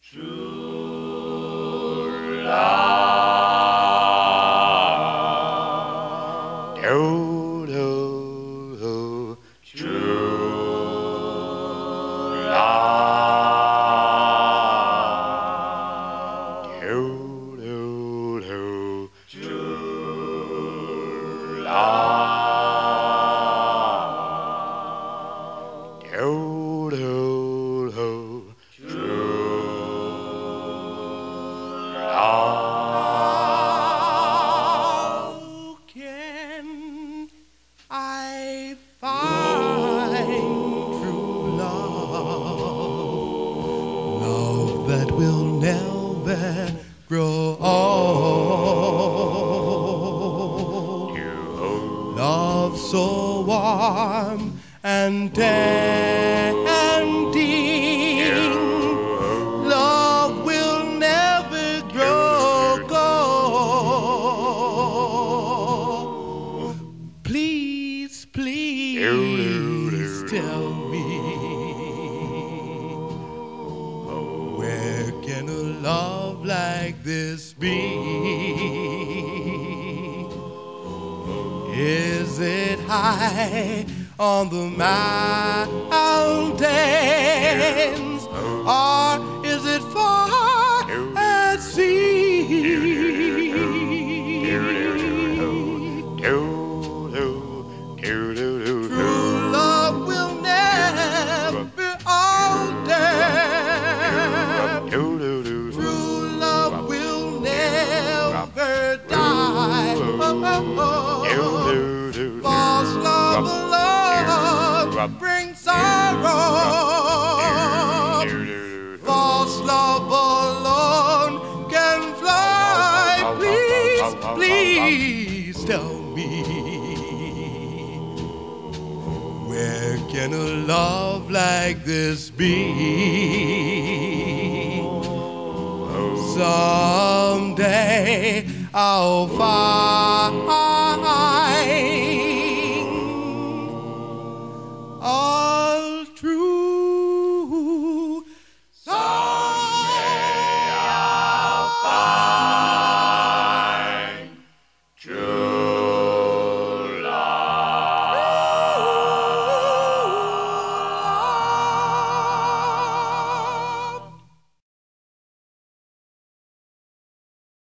True love. Do, do, do. True love. Do, do, do. True love. Do, do, do. How can I find true love? Love that will never grow old. Love so warm and tender. Love will never grow cold. Please, please tell me, where can a love like this be? Is it high on the mountains, or is it far at sea? True love will never be older. True love will never die. False love alone brings sorrow. False love alone can fly. Please, please tell me, where can a love like this be? Someday I'll find